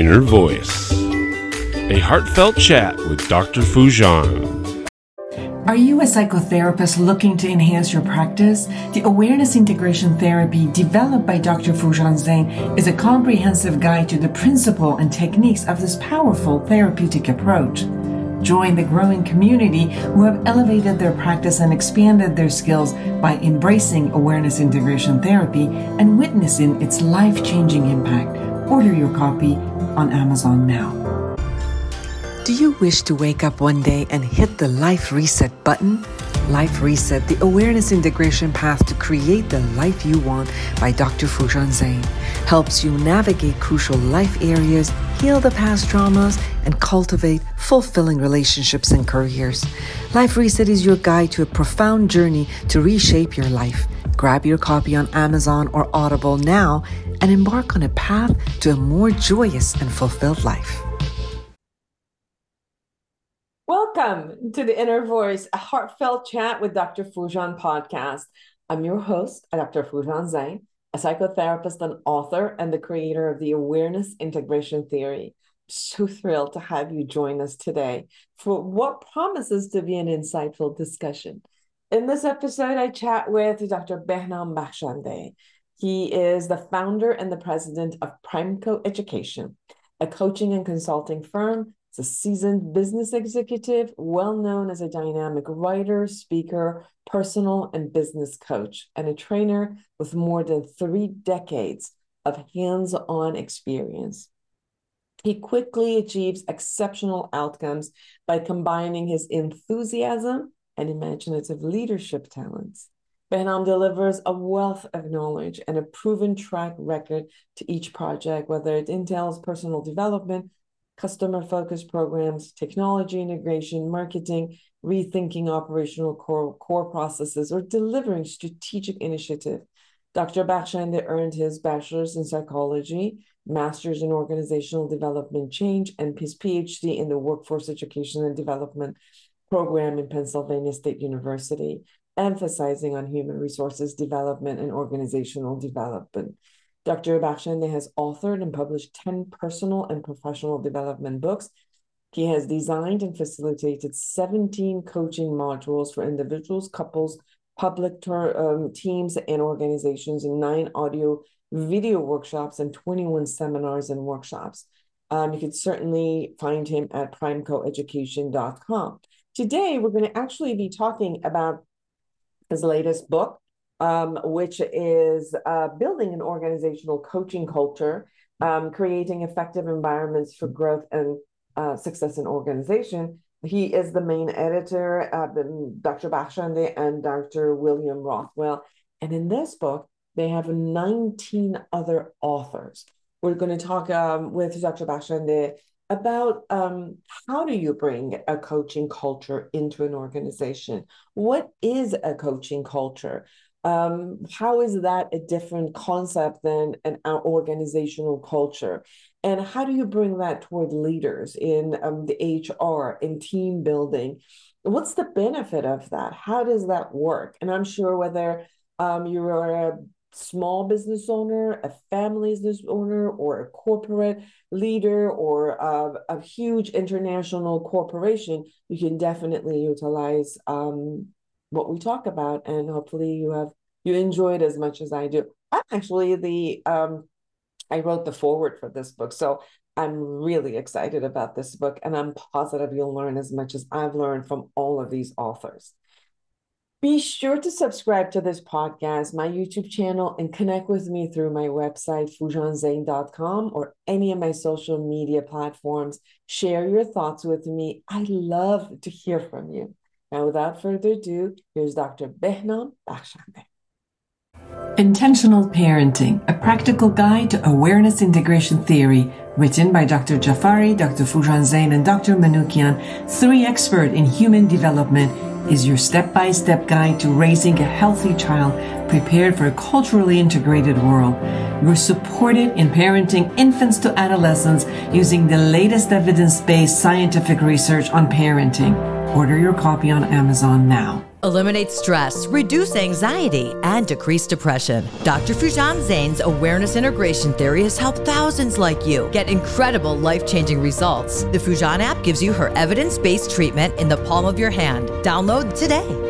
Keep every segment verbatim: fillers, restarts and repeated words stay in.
Inner Voice, a heartfelt chat with Doctor Foojan. Are you a psychotherapist looking to enhance your practice? The Awareness Integration Therapy developed by Doctor Foojan Zeine is a comprehensive guide to the principle and techniques of this powerful therapeutic approach. Join the growing community who have elevated their practice and expanded their skills by embracing Awareness Integration Therapy and witnessing its life-changing impact. Order your copy on Amazon now. Do you wish to wake up one day and hit the Life Reset button? Life Reset, the awareness integration path to create the life you want by Doctor Foojan Zeine, helps you navigate crucial life areas, heal the past traumas, and cultivate fulfilling relationships and careers. Life Reset is your guide to a profound journey to reshape your life. Grab your copy on Amazon or Audible now and embark on a path to a more joyous and fulfilled life. Welcome to the Inner Voice, a heartfelt chat with Doctor Foojan podcast. I'm your host, Doctor Foojan Zeine, a psychotherapist and author and the creator of the Awareness Integration Theory. I'm so thrilled to have you join us today for what promises to be an insightful discussion. In this episode, I chat with Doctor Behnam Bakhshande. He is the founder and the president of Primeco Education, a coaching and consulting firm. He's a seasoned business executive, well known as a dynamic writer, speaker, personal and business coach, and a trainer with more than three decades of hands-on experience. He quickly achieves exceptional outcomes by combining his enthusiasm and imaginative leadership talents. Behnam delivers a wealth of knowledge and a proven track record to each project, whether it entails personal development, customer-focused programs, technology integration, marketing, rethinking operational core, core processes, or delivering strategic initiative. Doctor Bakhshande earned his bachelor's in psychology, master's in organizational development change, and his PhD in the workforce education and development program in Pennsylvania State University, emphasizing on human resources development and organizational development. Doctor Bakhshande has authored and published ten personal and professional development books. He has designed and facilitated seventeen coaching modules for individuals, couples, public ter- um, teams, and organizations, and nine audio video workshops and twenty-one seminars and workshops. Um, you can certainly find him at primeco education dot com. Today, we're going to actually be talking about his latest book, Um, which is uh, building an organizational coaching culture, um, creating effective environments for growth and uh, success in organization. He is the main editor, uh, Doctor Bakhshande and Doctor William Rothwell. And in this book, they have nineteen other authors. We're going to talk um, with Doctor Bakhshande about um, how do you bring a coaching culture into an organization? What is a coaching culture? Um, how is that a different concept than an organizational culture? And how do you bring that toward leaders in um, the H R, in team building? What's the benefit of that? How does that work? And I'm sure whether um, you're a small business owner, a family business owner, or a corporate leader, or a, a huge international corporation, you can definitely utilize um, what we talk about, and hopefully you have you enjoy it as much as I do. I'm actually the um, I wrote the foreword for this book, so I'm really excited about this book, and I'm positive you'll learn as much as I've learned from all of these authors. Be sure to subscribe to this podcast, my YouTube channel, and connect with me through my website, foojan zeine dot com, or any of my social media platforms. Share your thoughts with me. I love to hear from you. Now, without further ado, here's Doctor Behnam Bakhshande. Intentional Parenting, a practical guide to awareness integration theory, written by Doctor Jafari, Doctor Foojan Zeine, and Doctor Manoukian, three experts in human development, is your step-by-step guide to raising a healthy child prepared for a culturally integrated world. You're supported in parenting infants to adolescents using the latest evidence-based scientific research on parenting. Order your copy on Amazon now. eliminate stress, reduce anxiety, and decrease depression. Doctor Foojan Zeine's Awareness Integration Theory has helped thousands like you get incredible life-changing results. The Foojan app gives you her evidence-based treatment in the palm of your hand. Download today.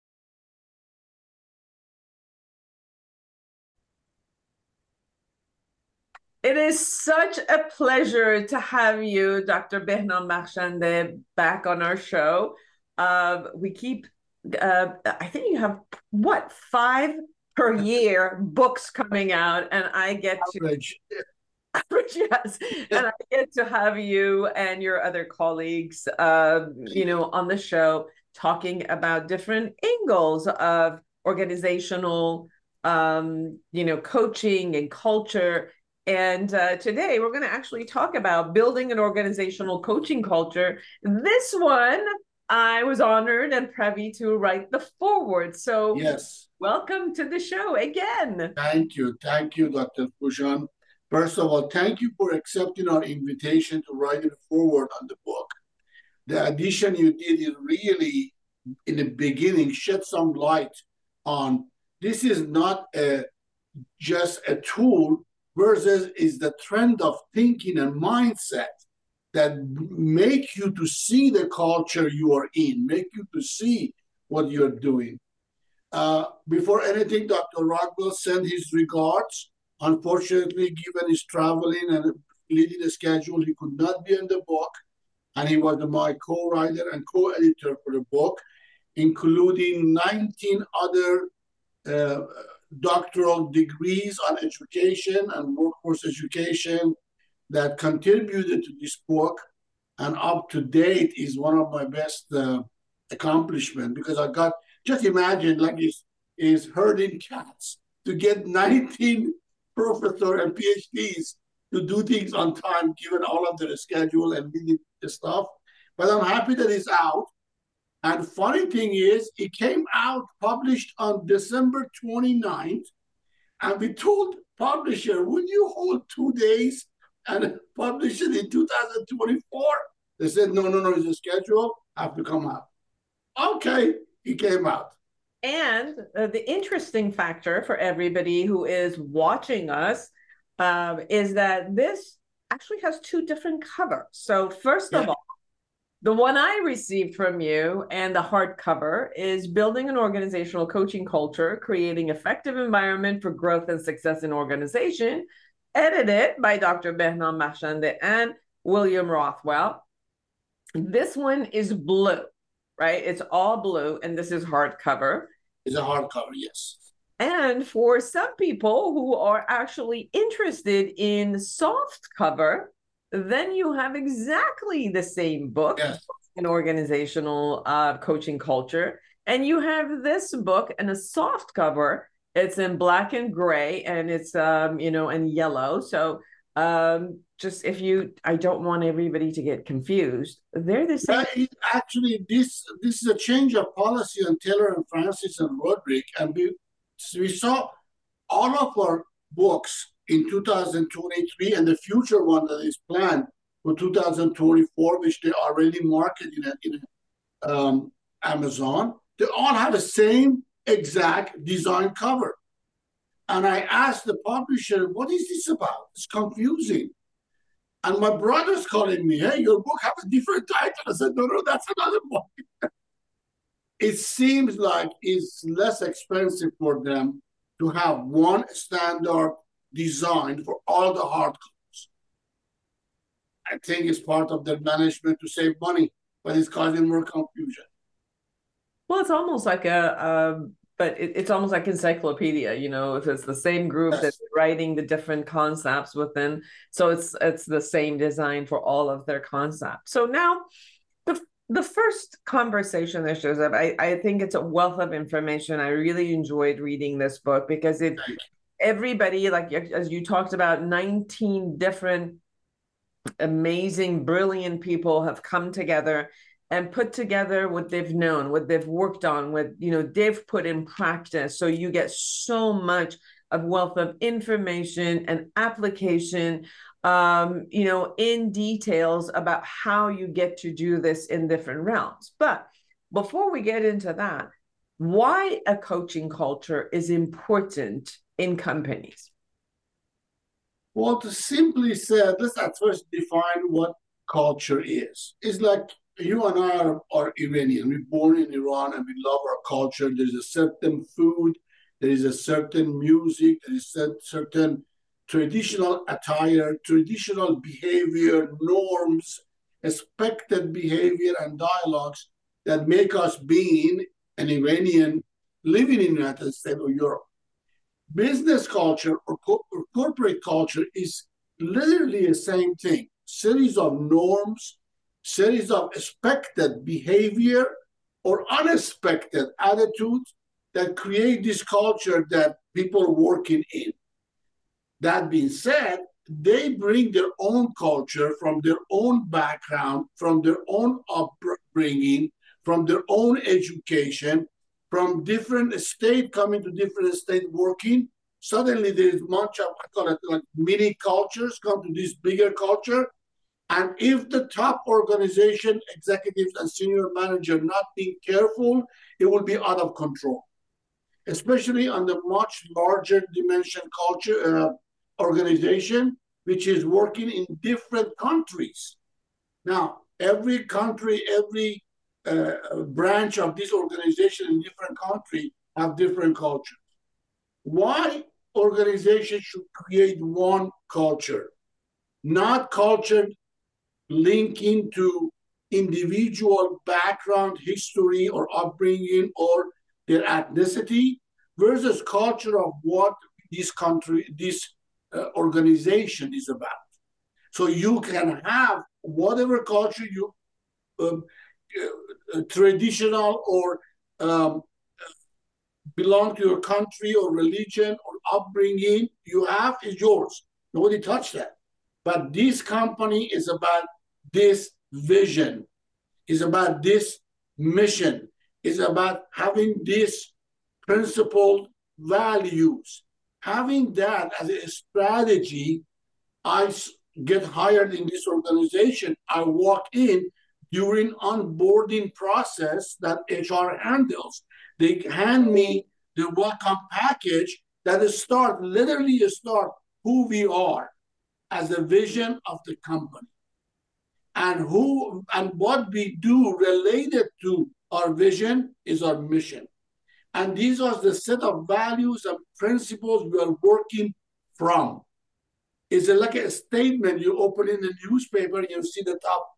It is such a pleasure to have you, Doctor Behnam Marchande, back on our show. Uh, we keep, uh, I think you have, what, five per year books coming out, and I get Average. to... Average, yes. And I get to have you and your other colleagues, uh, you know, on the show talking about different angles of organizational, um, you know, coaching and culture. And uh, today we're going to actually talk about building an organizational coaching culture. This one, I was honored and privy to write the foreword. So yes, welcome to the show again. Thank you. Thank you, Doctor Foojan. First of all, thank you for accepting our invitation to write a foreword on the book. The addition you did is really, in the beginning, shed some light on this is not a, just a tool, versus is the trend of thinking and mindset that make you to see the culture you are in, make you to see what you're doing. Uh, before anything, Doctor Rockwell sent his regards. Unfortunately, given his traveling and leading the schedule, he could not be in the book. And he was my co-writer and co-editor for the book, including nineteen other uh, doctoral degrees on education and workforce education that contributed to this book, and up to date is one of my best uh, accomplishments, because I got, just imagine, like is is herding cats to get nineteen professors and PhDs to do things on time, given all of their schedule and the stuff. But I'm happy that it's out. And funny thing is, it came out published on December twenty-ninth, and we told publisher, would you hold two days and publish it in two thousand twenty-four? They said, no, no, no, it's a schedule, have to come out. Okay, it came out. And uh, the interesting factor for everybody who is watching us um, is that this actually has two different covers. So first yeah. of all, the one I received from you and the hardcover is Building an Organizational Coaching Culture, Creating Effective Environment for Growth and Success in Organization, edited by Doctor Behnam Marchande and William Rothwell. This one is blue, right? It's all blue, and this is hardcover. It's a hardcover, yes. And for some people who are actually interested in soft cover, then you have exactly the same book, yes. An Organizational uh, Coaching Culture, and you have this book in a soft cover. It's in black and gray, and it's um, you know, and yellow. So um, just if you, I don't want everybody to get confused. They're the same. It, actually, this this is a change of policy on Taylor and Francis and Roderick, and we we saw all of our books in two thousand twenty-three and the future one that is planned for two thousand twenty-four, which they already marketed in, in um, Amazon. They all have the same exact design cover. And I asked the publisher, what is this about? It's confusing. And my brother's calling me, hey, your book has a different title. I said, no, no, that's another book. It seems like it's less expensive for them to have one standard design for all the hard covers. I think it's part of their management to save money, but it's causing more confusion. Well, it's almost like a, um, but it, it's almost like encyclopedia, you know, if it's the same group yes. that's writing the different concepts within. So it's it's the same design for all of their concepts. So now the the first conversation that shows up, I, I think it's a wealth of information. I really enjoyed reading this book because it everybody, like as you talked about, nineteen different amazing, brilliant people have come together and put together what they've known, what they've worked on, what, you know, they've put in practice. So you get so much of wealth of information and application, um, you know, in details about how you get to do this in different realms. But before we get into that, why a coaching culture is important in companies. Well, to simply say, let's at first define what culture is. It's like you and I are, are Iranian. We're born in Iran and we love our culture. There's a certain food, there is a certain music, there is a certain traditional attire, traditional behavior, norms, expected behavior, and dialogues that make us being an Iranian living in the United States or Europe. Business culture or, co- or corporate culture is literally the same thing. Series of norms, series of expected behavior or unexpected attitudes that create this culture that people are working in. That being said, they bring their own culture from their own background, from their own upbringing, from their own education, from different state coming to different state working. Suddenly there is much of, I call it like mini cultures come to this bigger culture. And if the top organization executives and senior manager not being careful, it will be out of control, especially on the much larger dimension culture uh, organization, which is working in different countries. Now, every country, every uh, branch of this organization in different country have different cultures. Why organizations should create one culture, not culture linking to individual background, history, or upbringing, or their ethnicity, versus culture of what this country, this uh, organization is about. So you can have whatever culture you uh, uh, traditional or um, belong to your country or religion or upbringing you have is yours. Nobody touched that. But this company is about this vision, is about this mission, is about having this principled values. Having that as a strategy, I get hired in this organization. I walk in during onboarding process that H R handles. They hand me the welcome package that start, literally start who we are as a vision of the company and who and what we do related to our vision is our mission. And these are the set of values and principles we are working from. It's like a statement you open in the newspaper, you see the top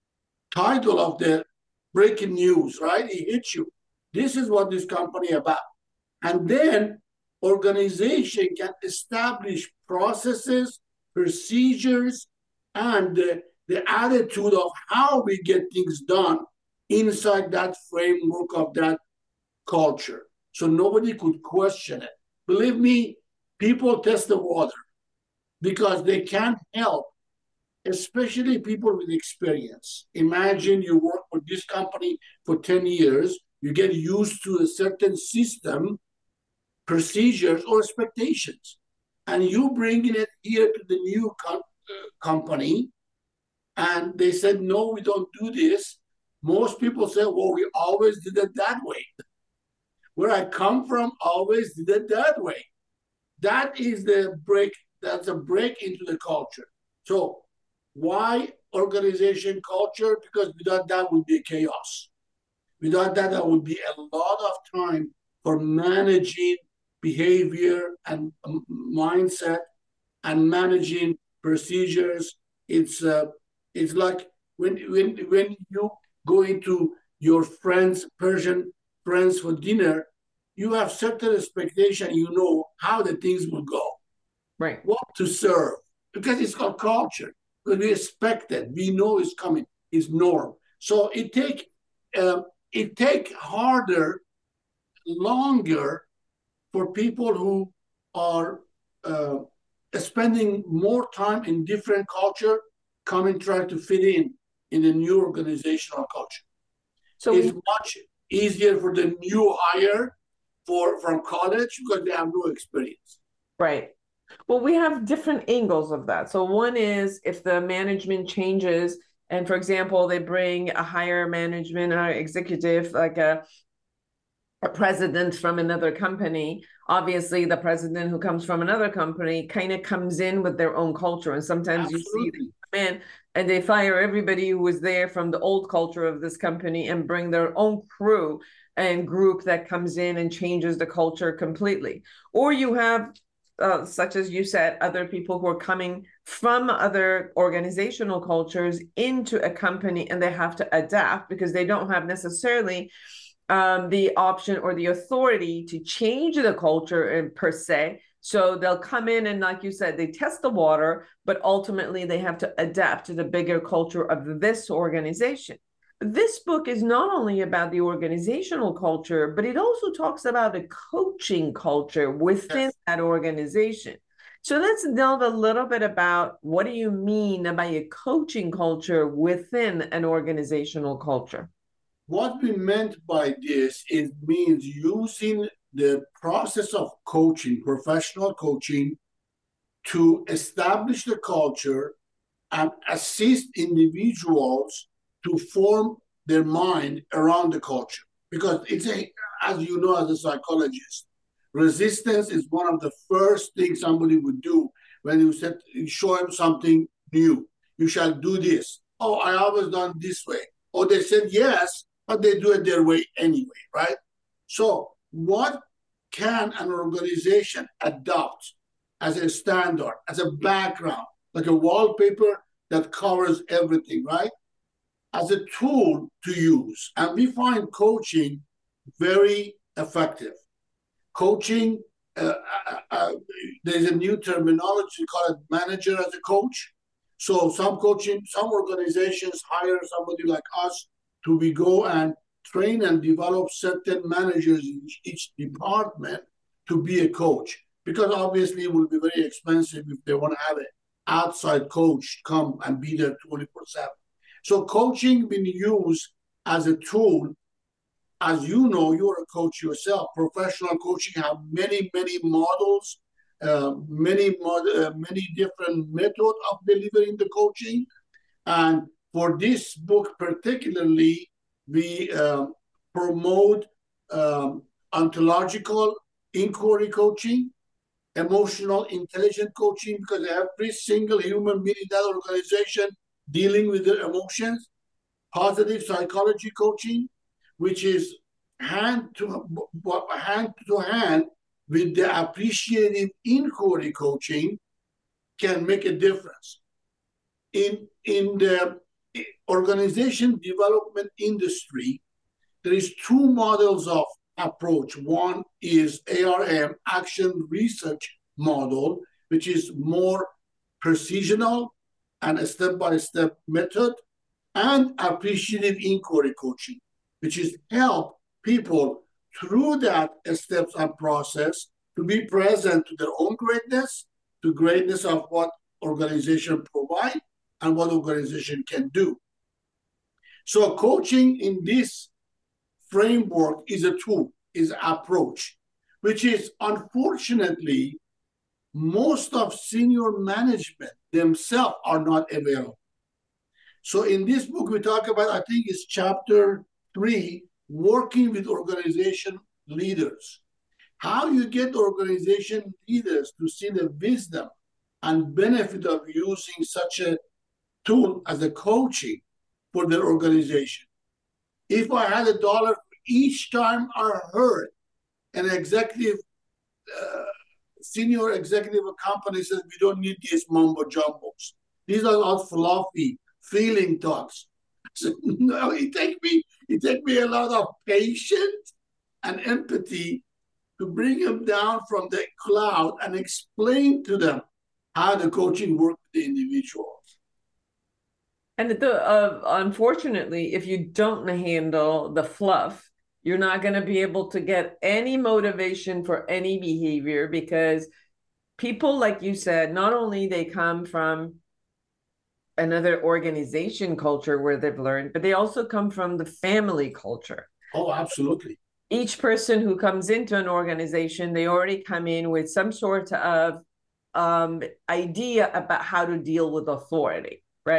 title of the breaking news, right? It hits you. This is what this company about. And then organization can establish processes, procedures, and the, the attitude of how we get things done inside that framework of that culture. So nobody could question it. Believe me, people test the water because they can't help, especially people with experience. Imagine you work for this company for ten years, you get used to a certain system, procedures, or expectations, and you bring it here to the new com- uh, company, and they said, no, we don't do this. Most people say, well, we always did it that way. Where I come from, always did it that way. That is the break, that's a break into the culture. So why organization culture? Because without that would be chaos. Without that, there would be a lot of time for managing behavior and um, mindset and managing procedures. It's uh, it's like when when when you go into your friends, Persian friends for dinner, you have certain expectation. You know how the things will go, right? What to serve, because it's called culture. Because we expect it, we know it's coming, it's norm. So it take uh, it take harder, longer for people who are uh, spending more time in different culture, coming trying to fit in in the new organizational culture. So it's we, much easier for the new hire for from college because they have no experience. Right. Well, we have different angles of that. So one is if the management changes, and for example, they bring a higher management or executive, like a a president from another company, obviously the president who comes from another company kind of comes in with their own culture. And sometimes Absolutely. You see them come in and they fire everybody who was there from the old culture of this company and bring their own crew and group that comes in and changes the culture completely. Or you have, uh, such as you said, other people who are coming from other organizational cultures into a company and they have to adapt because they don't have necessarily Um, the option or the authority to change the culture in, per se. So they'll come in and, like you said, they test the water, but ultimately they have to adapt to the bigger culture of this organization. This book is not only about the organizational culture, but it also talks about a coaching culture within yes. that organization. So let's delve a little bit about what do you mean by a coaching culture within an organizational culture? What we meant by this, it means using the process of coaching, professional coaching, to establish the culture and assist individuals to form their mind around the culture. Because it's a, as you know, as a psychologist, resistance is one of the first things somebody would do when you said, you show him something new. You shall do this. Oh, I always done this way. Or they said yes, but they do it their way anyway, right? So what can an organization adopt as a standard, as a background, like a wallpaper that covers everything, right? As a tool to use. And we find coaching very effective. Coaching, uh, uh, uh, there's a new terminology called manager as a coach. So some coaching, some organizations hire somebody like us to we go and train and develop certain managers in each department to be a coach. Because obviously it will be very expensive if they want to have an outside coach come and be there twenty-four seven. So coaching been used as a tool. As you know, you're a coach yourself. Professional coaching have many, many models, uh, many, mod- uh, many different methods of delivering the coaching. And for this book particularly, we uh, promote um, ontological inquiry coaching, emotional intelligent coaching, because every single human being in that organization dealing with their emotions, positive psychology coaching, which is hand to hand to hand with the appreciative inquiry coaching, can make a difference. In, in the organization development industry, there is two models of approach. One is A R M, action research model, which is more precisional and a step-by-step method, and appreciative inquiry coaching, which is help people through that steps and process to be present to their own greatness, to greatness of what organization provide and what organization can do. So coaching in this framework is a tool, is an approach, which is unfortunately most of senior management themselves are not available. So in this book, we talk about, I think it's chapter three, working with organization leaders. How you get organization leaders to see the wisdom and benefit of using such a tool as a coaching for their organization. If I had a dollar each time I heard an executive, uh, senior executive of a company says, we don't need these mumbo jumbos. These are all fluffy, feeling talks. So, no, it takes me, it take me a lot of patience and empathy to bring them down from the cloud and explain to them how the coaching works with the individuals. And the, uh, unfortunately, if you don't handle the fluff, you're not going to be able to get any motivation for any behavior, because people, like you said, not only they come from another organization culture where they've learned, but they also come from the family culture. Oh, absolutely. Each person who comes into an organization, they already come in with some sort of um, idea about how to deal with authority, right?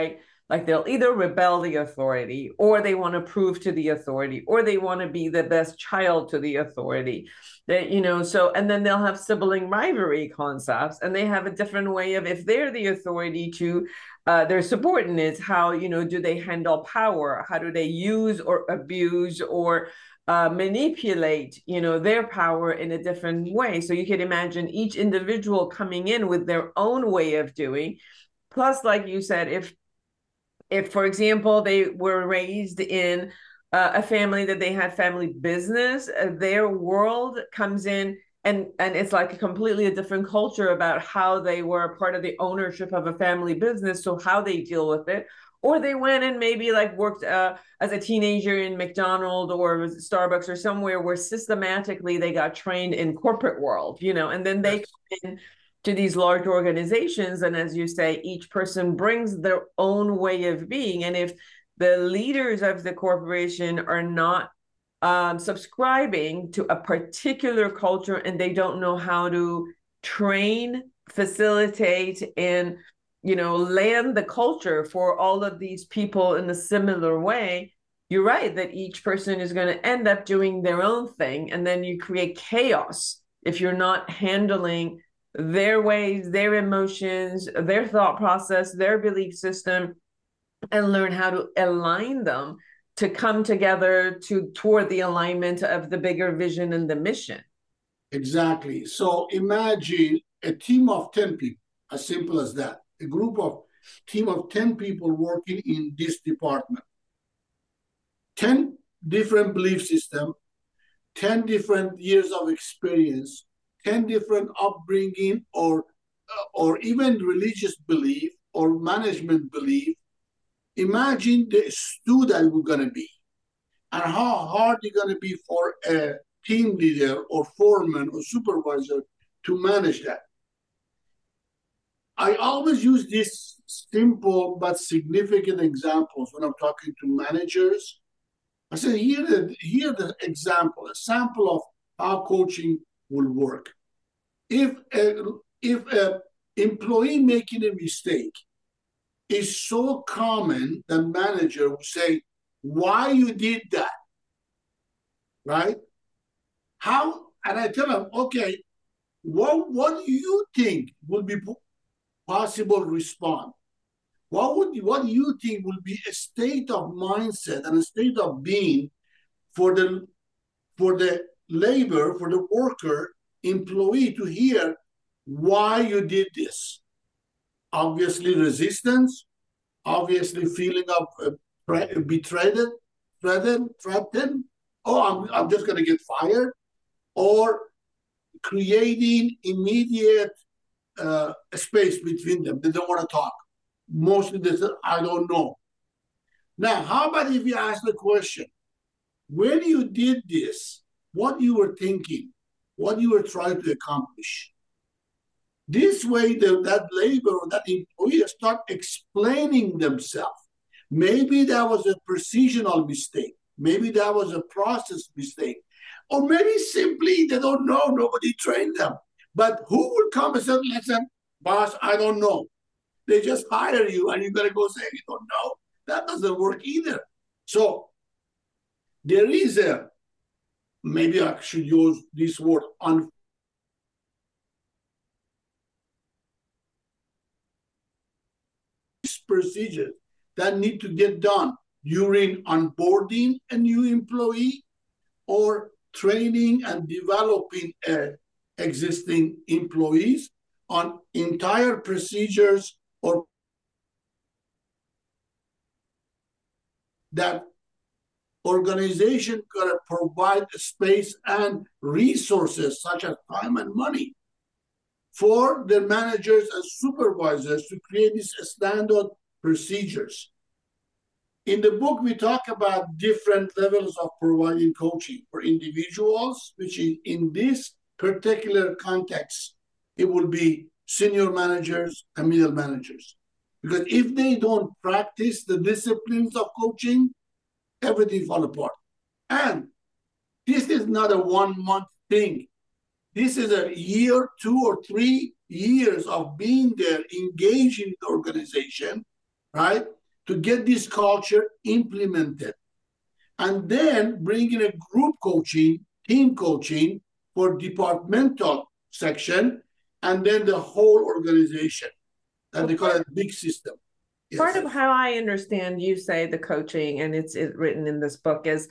Like they'll either rebel the authority, or they want to prove to the authority, or they want to be the best child to the authority. That, you know, so, and then they'll have sibling rivalry concepts, and they have a different way of, if they're the authority to uh, their subordinates, how, you know, do they handle power? How do they use or abuse or uh, manipulate, you know, their power in a different way? So you can imagine each individual coming in with their own way of doing. Plus, like you said, if If, for example, they were raised in uh, a family that they had family business, uh, their world comes in and, and it's like a completely a different culture about how they were a part of the ownership of a family business, so how they deal with it. Or they went and maybe like worked uh, as a teenager in McDonald's or Starbucks or somewhere where systematically they got trained in corporate world, you know, and then they come in to these large organizations. And as you say, each person brings their own way of being. And if the leaders of the corporation are not um, subscribing to a particular culture and they don't know how to train, facilitate, and, you know, land the culture for all of these people in a similar way, you're right that each person is going to end up doing their own thing. And then you create chaos if you're not handling their ways, their emotions, their thought process, their belief system, and learn how to align them to come together to toward the alignment of the bigger vision and the mission. Exactly. So imagine a team of ten people, as simple as that. A group of team of ten people working in this department. ten different belief systems, ten different years of experience, ten different upbringing, or or even religious belief or management belief. Imagine the stew that we're going to be, and how hard it's going to be for a team leader or foreman or supervisor to manage that. I always use these simple but significant examples when I'm talking to managers. I say, here the, here the example, a sample of how coaching will work. If a, if a employee making a mistake is so common, the manager will say, why you did that, right? How, and I tell them, okay, what, what do you think will be possible response? What would what do you think will be a state of mindset and a state of being for the for the labor, for the worker, employee to hear why you did this? Obviously resistance, obviously feeling of uh, betrayed, threatened, threatened. Oh, I'm, I'm just going to get fired. Or creating immediate uh, space between them. They don't want to talk. Mostly they say, I don't know. Now, how about if you ask the question, when you did this, what you were thinking, what you were trying to accomplish? This way, the, that labor or that employee start explaining themselves. Maybe that was a precisional mistake. Maybe that was a process mistake. Or maybe simply they don't know, nobody trained them. But who will come and say, listen, boss, I don't know. They just hire you and you got to go say, you don't know. That doesn't work either. So there is a, maybe I should use this word, un procedures that need to get done during onboarding a new employee or training and developing uh, existing employees on entire procedures or that organization gotta provide space and resources such as time and money for the managers and supervisors to create these standard procedures. In the book, we talk about different levels of providing coaching for individuals, which is in this particular context, it will be senior managers and middle managers. Because if they don't practice the disciplines of coaching, everything falls apart. And this is not a one-month thing. This is a year, two or three years of being there, engaging the organization, right? to get this culture implemented. And then bring in a group coaching, team coaching for departmental section, and then the whole organization. And they call it a big system. Yes. Part of how I understand you say the coaching, and it's, it's written in this book, is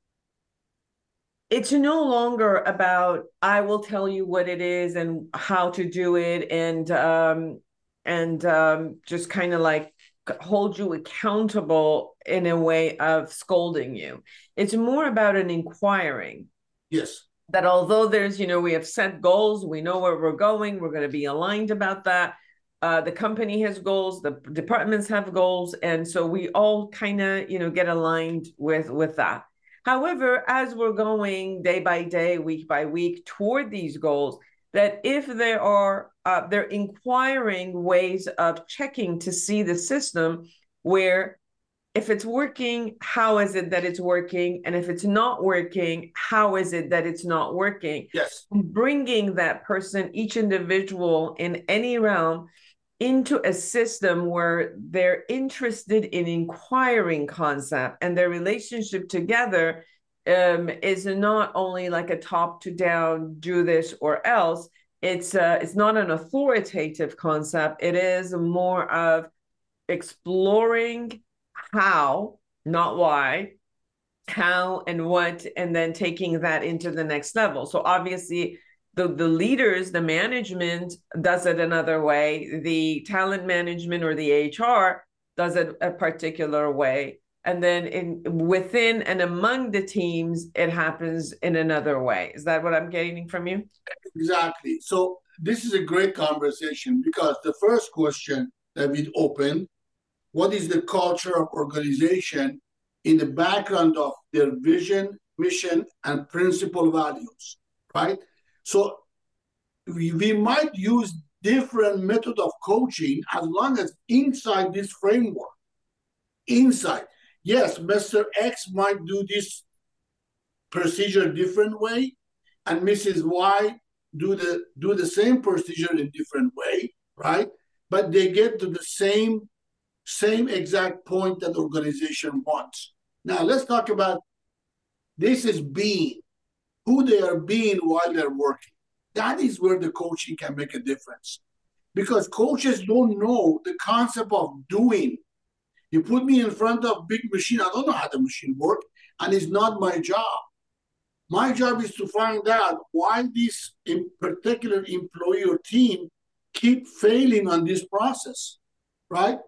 it's no longer about, I will tell you what it is and how to do it, and um, and um, just kind of like hold you accountable in a way of scolding you. It's more about an inquiring. Yes. That although there's, you know, we have set goals, we know where we're going, we're going to be aligned about that. Uh, the company has goals, the departments have goals, and so we all kind of, you know, get aligned with with that. However, as we're going day by day, week by week toward these goals, that if there are uh, they're inquiring ways of checking to see the system, where if it's working, how is it that it's working? And if it's not working, how is it that it's not working? Yes. Bringing that person, each individual in any realm, into a system where they're interested in inquiring concept, and their relationship together um, is not only like a top to down, do this or else. It's uh, it's not an authoritative concept. It is more of exploring how, not why, how and what, and then taking that into the next level. So obviously, The, the leaders, the management does it another way. The talent management or the H R does it a particular way. And then in within and among the teams, it happens in another way. Is that what I'm getting from you? Exactly. So this is a great conversation, because the first question that we opened, what is the culture of organization in the background of their vision, mission, and principal values, right? So we, we might use different method of coaching as long as inside this framework. Inside. Yes, Mister X might do this procedure different way, and Missus Y do the do the same procedure in different way, right? But they get to the same, same exact point that the organization wants. Now let's talk about this is being. Who they are being while they're working. That is where the coaching can make a difference. Because coaches don't know the concept of doing. You put me in front of a big machine, I don't know how the machine works, and it's not my job. My job is to find out why this in particular employee or team keep failing on this process, right?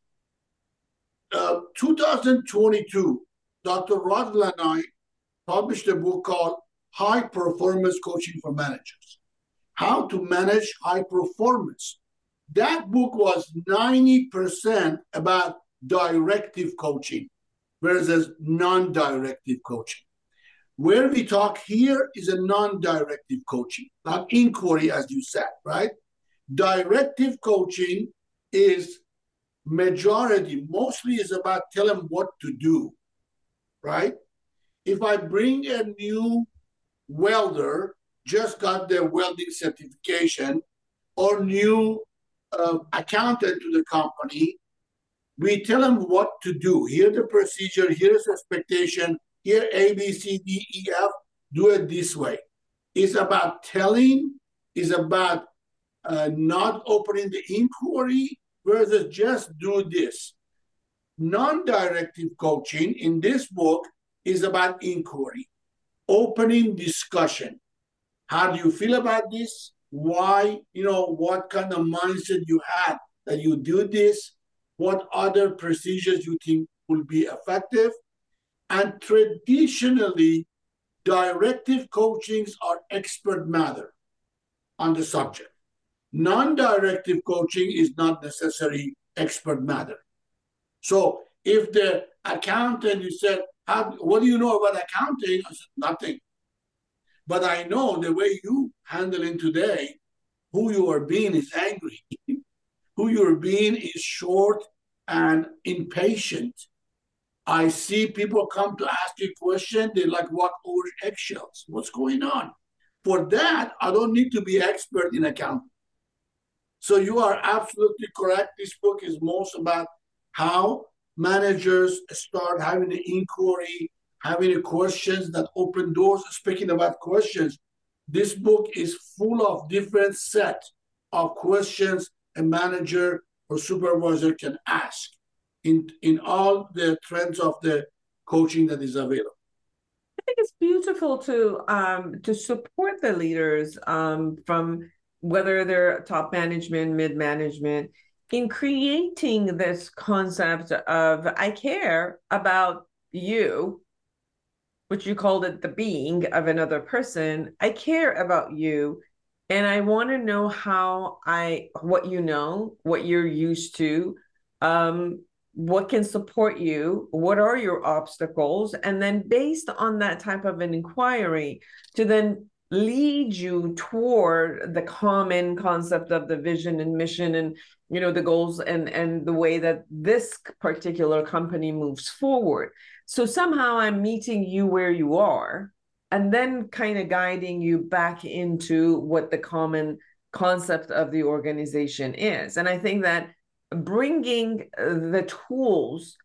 Uh, two thousand twenty-two, Doctor Rodler and I published a book called High Performance Coaching for Managers. How to manage high performance. That book was ninety percent about directive coaching versus non-directive coaching. Where we talk here is a non-directive coaching, not inquiry, as you said, right? Directive coaching is majority, mostly is about tell them what to do, right? If I bring a new welder, just got their welding certification, or new uh, accountant to the company, we tell them what to do. Here's the procedure, here's the expectation, here A, B, C, D, E, F, do it this way. It's about telling, it's about uh, not opening the inquiry versus just do this. Non-directive coaching in this book is about inquiry, opening discussion. How do you feel about this? Why, you know, what kind of mindset you had that you do this? What other procedures you think will be effective? And traditionally, directive coachings are expert matter on the subject. Non-directive coaching is not necessarily expert matter. So if the accountant, you said, How, what do you know about accounting? I said, nothing. But I know the way you handling today, who you are being is angry. Who you're being is short and impatient. I see people come to ask you a question, they like walk over eggshells. What's going on? For that, I don't need to be expert in accounting. So you are absolutely correct. This book is most about how managers start having an inquiry, having questions that open doors. Speaking about questions, this book is full of different set of questions a manager or supervisor can ask in, in all the trends of the coaching that is available. I think it's beautiful to um, to support the leaders um, from whether they're top management, mid-management, in creating this concept of I care about you, which you called it the being of another person. I care about you, and I want to know how I, what you know, what you're used to, um, what can support you, what are your obstacles, and then based on that type of an inquiry to then lead you toward the common concept of the vision and mission and, you know, the goals and and the way that this particular company moves forward. So somehow I'm meeting you where you are and then kind of guiding you back into what the common concept of the organization is. And I think that bringing the tools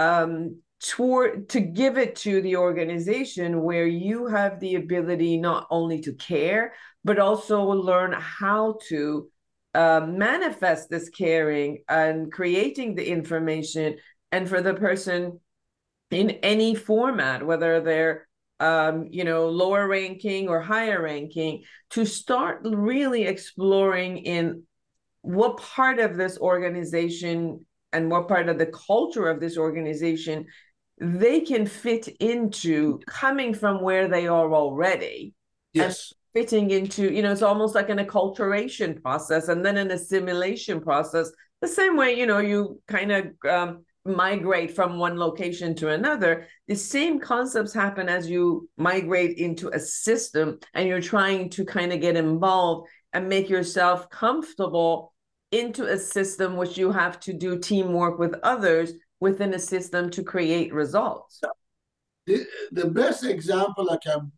um, toward to give it to the organization where you have the ability not only to care, but also learn how to uh, manifest this caring and creating the information, and for the person in any format, whether they're um, you know, lower ranking or higher ranking, to start really exploring in what part of this organization and what part of the culture of this organization they can fit into, coming from where they are already. Yes. And fitting into, you know, it's almost like an acculturation process and then an assimilation process. The same way, you know, you kind of um, migrate from one location to another. The same concepts happen as you migrate into a system and you're trying to kind of get involved and make yourself comfortable into a system which you have to do teamwork with others within a system to create results. The, the best example I can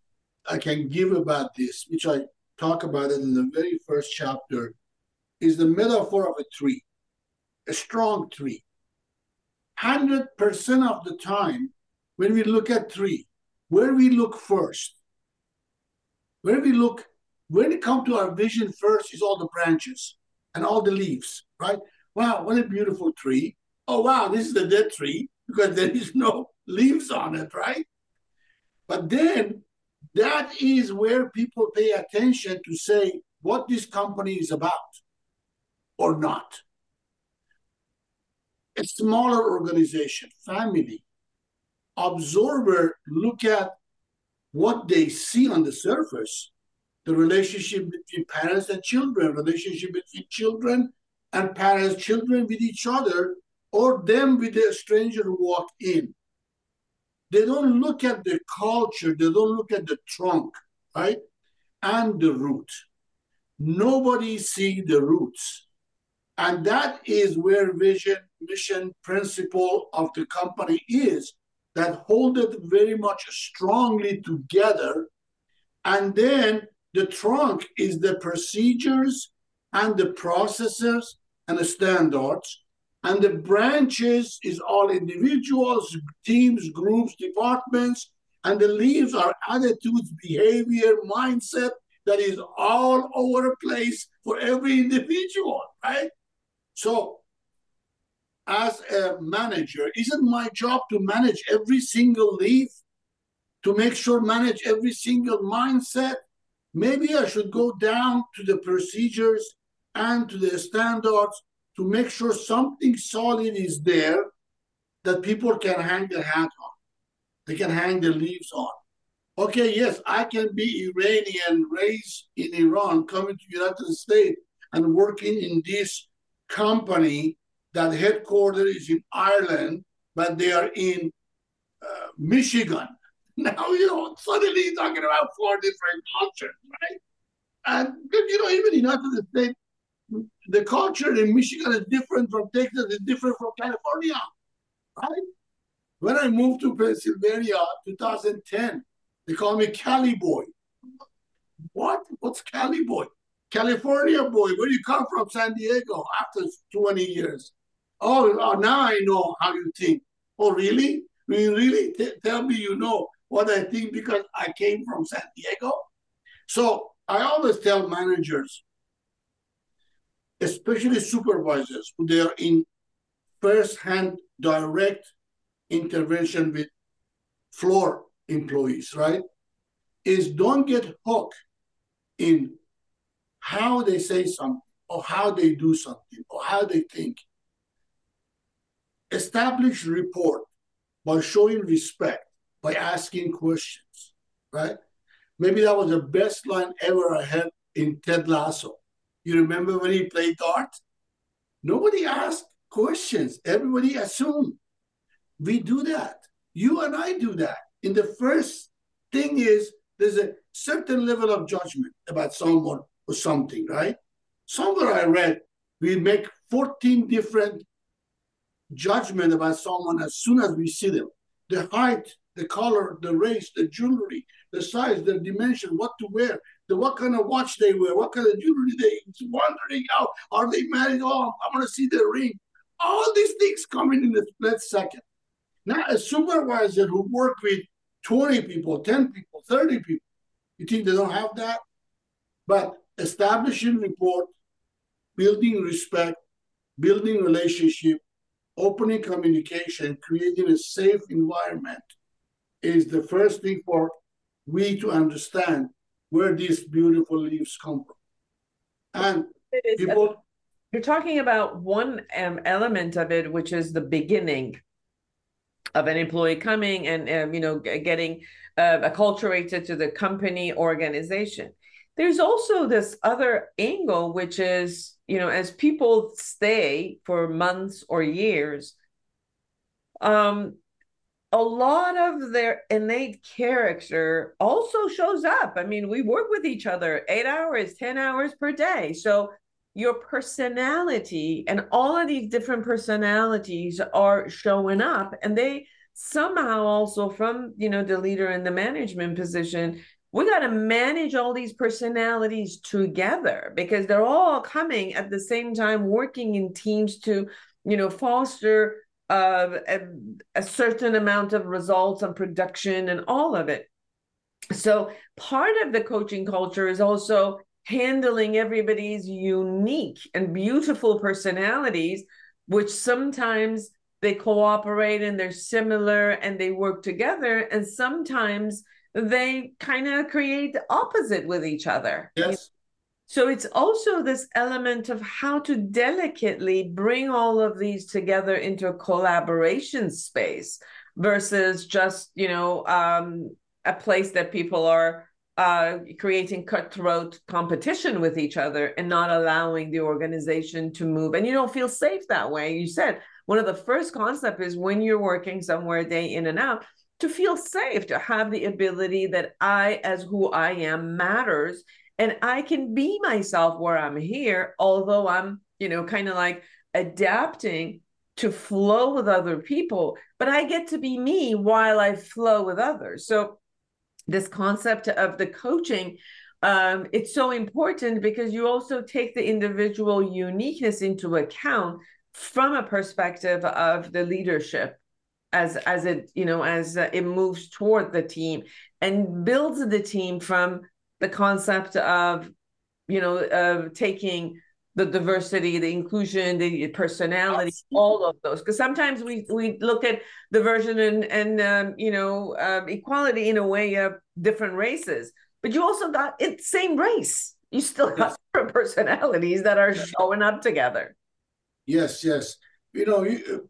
I can give about this, which I talk about it in the very first chapter, is the metaphor of a tree, a strong tree. one hundred percent of the time, when we look at tree, where we look first, where we look, when it comes to our vision first is all the branches and all the leaves, right? Wow, what a beautiful tree. Oh, wow, this is a dead tree because there is no leaves on it, right? But then that is where people pay attention to say what this company is about or not. A smaller organization, family, observer look at what they see on the surface, the relationship between parents and children, relationship between children and parents, children with each other, or them with a stranger who walk in. They don't look at the culture, they don't look at the trunk, right? And the root. Nobody sees the roots. And that is where vision, mission, principle of the company is, that hold it very much strongly together. And then the trunk is the procedures and the processes and the standards. And the branches is all individuals, teams, groups, departments. And the leaves are attitudes, behavior, mindset that is all over the place for every individual, right? So as a manager, isn't my job to manage every single leaf, to make sure manage every single mindset? Maybe I should go down to the procedures and to the standards to make sure something solid is there that people can hang their hat on. They can hang their leaves on. Okay, yes, I can be Iranian, raised in Iran, coming to the United States and working in this company that headquarters is in Ireland, but they are in uh, Michigan. Now, you know, suddenly you're talking about four different cultures, right? And, you know, even in the United States, the culture in Michigan is different from Texas, is different from California, right? When I moved to Pennsylvania in two thousand ten, they call me Cali boy. What? What's Cali boy? California boy. Where do you come from? San Diego after twenty years. Oh, oh, now I know how you think. Oh, really? Will you really T- tell me you know what I think because I came from San Diego? So I always tell managers, especially supervisors, who they are in first-hand direct intervention with floor employees, right? Is don't get hooked in how they say something or how they do something or how they think. Establish rapport by showing respect, by asking questions, right? Maybe that was the best line ever I had in Ted Lasso. You remember when he played dart? Nobody asked questions. Everybody assumed. We do that. You and I do that. In the first thing is there's a certain level of judgment about someone or something, right? Somewhere I read we make fourteen different judgment about someone as soon as we see them. The height, the color, the race, the jewelry, the size, the dimension, what to wear, the what kind of watch they wear, what kind of jewelry they wondering out. Are they married? Oh, I want to see the ring. All these things come in in a split second. Now, a supervisor who work with twenty people, ten people, thirty people, you think they don't have that? But establishing rapport, building respect, building relationship, opening communication, creating a safe environment is the first thing for we to understand where these beautiful leaves come from. And people, you're talking about one um, element of it, which is the beginning of an employee coming and um, you know getting uh, acculturated to the company organization. There's also this other angle, which is, you know, as people stay for months or years, um, a lot of their innate character also shows up. I mean, we work with each other eight hours, ten hours per day. So your personality and all of these different personalities are showing up, and they somehow also, from, you know, the leader in the management position, we got to manage all these personalities together because they're all coming at the same time, working in teams to, you know, foster uh, a, a certain amount of results and production and all of it. So part of the coaching culture is also handling everybody's unique and beautiful personalities, which sometimes they cooperate and they're similar and they work together, and sometimes they kind of create the opposite with each other. yes. So it's also this element of how to delicately bring all of these together into a collaboration space versus just, you know, um, a place that people are uh, creating cutthroat competition with each other and not allowing the organization to move. And you don't feel safe that way. You said one of the first concepts is when you're working somewhere day in and out, to feel safe, to have the ability that I, as who I am, matters. And I can be myself where I'm here, although I'm, you know, kind of like adapting to flow with other people, but I get to be me while I flow with others. So this concept of the coaching, um, it's so important because you also take the individual uniqueness into account from a perspective of the leadership as as it, you know, as uh, it moves toward the team and builds the team from the concept of, you know, uh, taking the diversity, the inclusion, the personality, all of those. Because sometimes we we look at diversion and and um, you know uh, equality in a way of different races, but you also got it's same race. You still got yes. different personalities that are showing up together. Yes, yes. You know, you,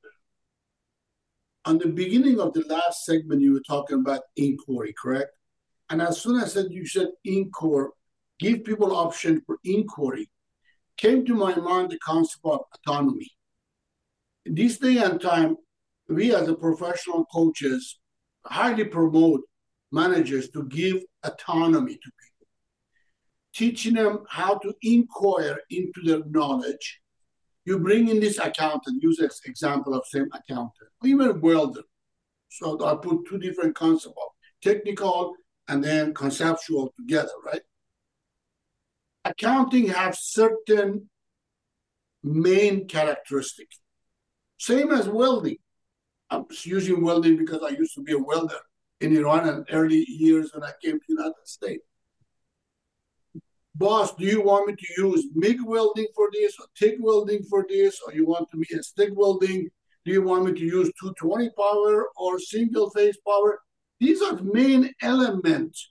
on the beginning of the last segment, you were talking about inquiry, correct? And as soon as you said inquiry, give people option for inquiry, came to my mind the concept of autonomy. In this day and time, we as a professional coaches highly promote managers to give autonomy to people, teaching them how to inquire into their knowledge. You bring in this accountant, use this example of same accountant, even welder. So I put two different concepts of technical and then conceptual together, right? Accounting has certain main characteristics. Same as welding. I'm using welding because I used to be a welder in Iran in early years when I came to the United States. Boss, do you want me to use MIG welding for this or TIG welding for this, or you want me to stick welding? Do you want me to use two twenty power or single phase power? These are the main elements.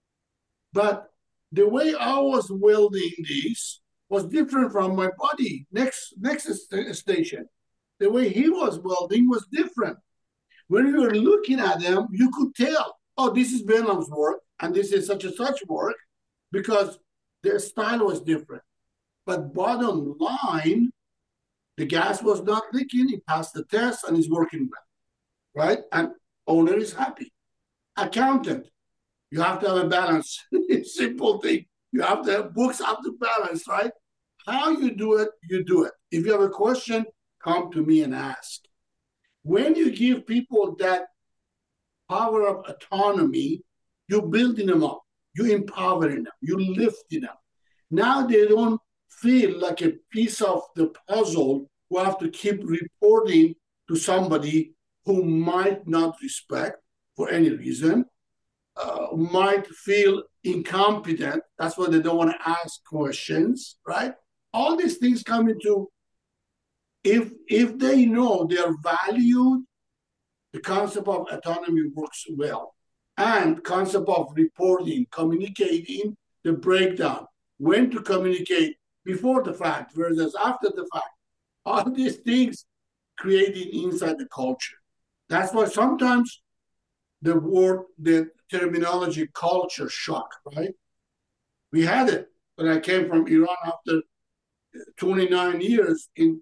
But the way I was welding these was different from my buddy next, next st station. The way he was welding was different. When you were looking at them, you could tell, oh, this is Benham's work, and this is such and such work, because their style was different. But bottom line, the gas was not leaking. He passed the test and is working well, right? And owner is happy. Accountant, you have to have a balance. Simple thing. You have to have books up to balance, right? How you do it, you do it. If you have a question, come to me and ask. When you give people that power of autonomy, you're building them up. You're empowering them. You're lifting them. Now they don't feel like a piece of the puzzle who have to keep reporting to somebody who might not respect for any reason, uh, might feel incompetent. That's why they don't want to ask questions, right? All these things come into, if, if they know they are valued, the concept of autonomy works well. And concept of reporting, communicating the breakdown, when to communicate before the fact versus after the fact. All these things creating inside the culture. That's why sometimes the word, the terminology culture shock, right? We had it when I came from Iran after twenty-nine years in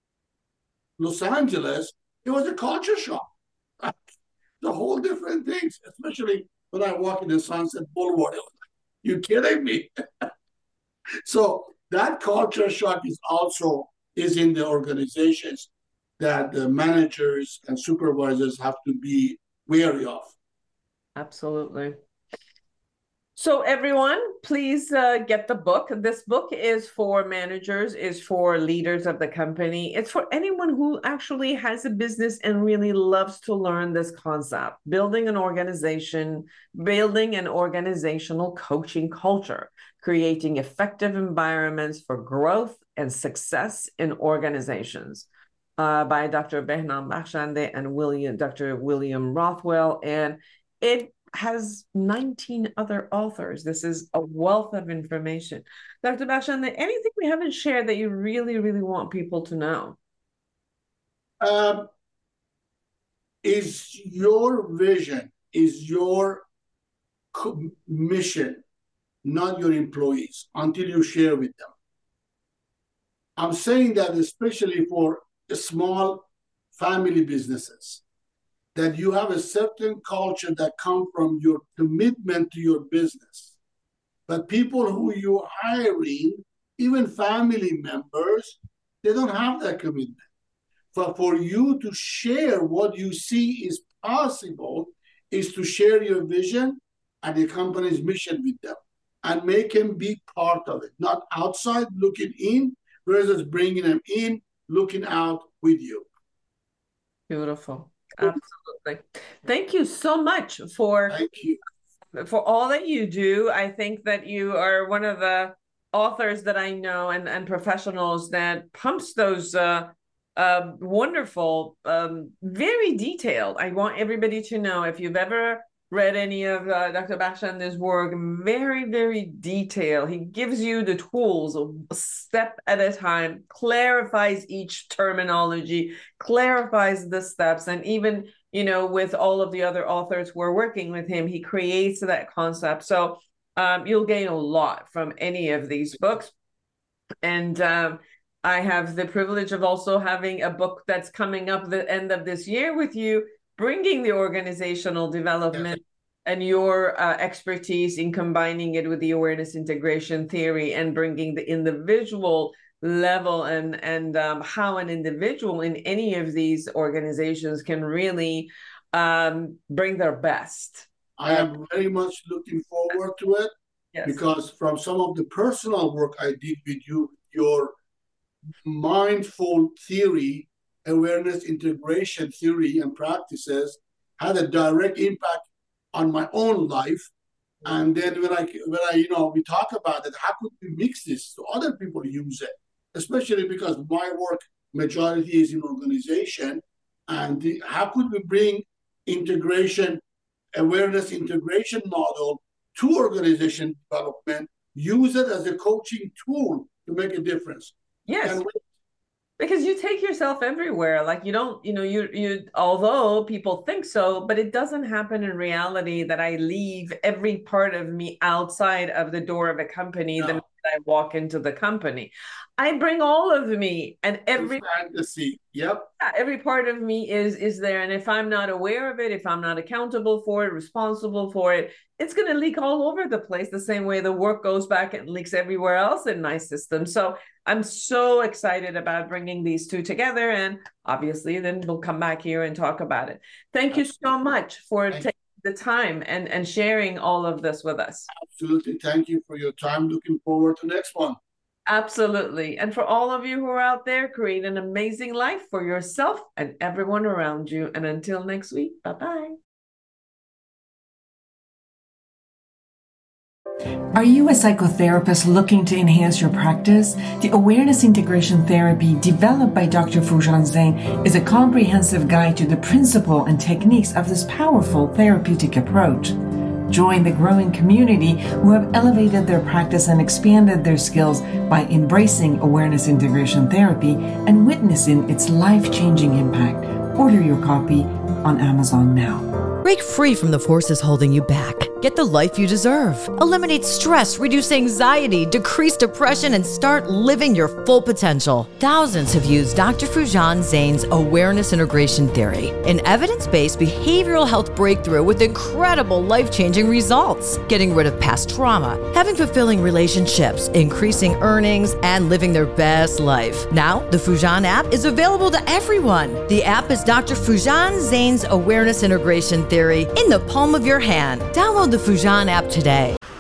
Los Angeles. It was a culture shock. The whole different things, especially when I walk in the Sunset Boulevard. You kidding me? So that culture shock is also is in the organizations that the managers and supervisors have to be wary of. Absolutely. So everyone, please uh, get the book. This book is for managers, is for leaders of the company. It's for anyone who actually has a business and really loves to learn this concept, building an organization, building an organizational coaching culture, creating effective environments for growth and success in organizations, uh, by Doctor Behnam Bakhshande and William, Doctor William Rothwell. And it has nineteen other authors. This is a wealth of information. Doctor Bakhshande, anything we haven't shared that you really, really want people to know? Um, is your vision, is your mission, not your employees, until you share with them. I'm saying that especially for small family businesses, that you have a certain culture that comes from your commitment to your business. But people who you're hiring, even family members, they don't have that commitment. But for you to share what you see is possible is to share your vision and the company's mission with them and make them be part of it, not outside looking in versus bringing them in, looking out with you. Beautiful. Absolutely. Thank you so much for, Thank you. for all that you do. I think that you are one of the authors that I know and, and professionals that pumps those uh, uh, wonderful, um, very detailed. I want everybody to know, if you've ever read any of uh, Doctor Bakhshande's work, very, very detailed. He gives you the tools a step at a time, clarifies each terminology, clarifies the steps, and even, you know, with all of the other authors who are working with him, he creates that concept. So um, you'll gain a lot from any of these books. And um, I have the privilege of also having a book that's coming up the end of this year with you, bringing the organizational development and your uh, expertise in combining it with the awareness integration theory and bringing the individual level and, and um, how an individual in any of these organizations can really um, bring their best. I am very much looking forward to it. Yes. Because from some of the personal work I did with you, your mindful theory awareness integration theory and practices had a direct impact on my own life. And then when I, when I, you know, we talk about it, how could we mix this so other people use it? Especially because my work majority is in organization. And the, how could we bring integration, awareness integration model to organization development, use it as a coaching tool to make a difference? Yes. And because you take yourself everywhere. Like you don't, you know, you, you, although people think so, but it doesn't happen in reality that I leave every part of me outside of the door of a company no. the minute I walk into the company. I bring all of me and every fantasy. Yep. Every part of me is, is there. And if I'm not aware of it, if I'm not accountable for it, responsible for it, it's going to leak all over the place the same way the work goes back and leaks everywhere else in my system. So I'm so excited about bringing these two together. And obviously, then we'll come back here and talk about it. Thank you so much for Thank taking the time and, and sharing all of this with us. Absolutely. Thank you for your time. Looking forward to the next one. Absolutely. And for all of you who are out there, create an amazing life for yourself and everyone around you. And until next week, bye-bye. Are you a psychotherapist looking to enhance your practice? The Awareness Integration Therapy developed by Doctor Foojan Zeine is a comprehensive guide to the principle and techniques of this powerful therapeutic approach. Join the growing community who have elevated their practice and expanded their skills by embracing Awareness Integration Therapy and witnessing its life-changing impact. Order your copy on Amazon now. Break free from the forces holding you back. Get the life you deserve. Eliminate stress, reduce anxiety, decrease depression, and start living your full potential. Thousands have used Doctor Foojan Zeine's Awareness Integration Theory, an evidence-based behavioral health breakthrough with incredible life-changing results. Getting rid of past trauma, having fulfilling relationships, increasing earnings, and living their best life. Now, the Foojan app is available to everyone. The app is Doctor Foojan Zeine's Awareness Integration Theory in the palm of your hand. Download the Foojan app today.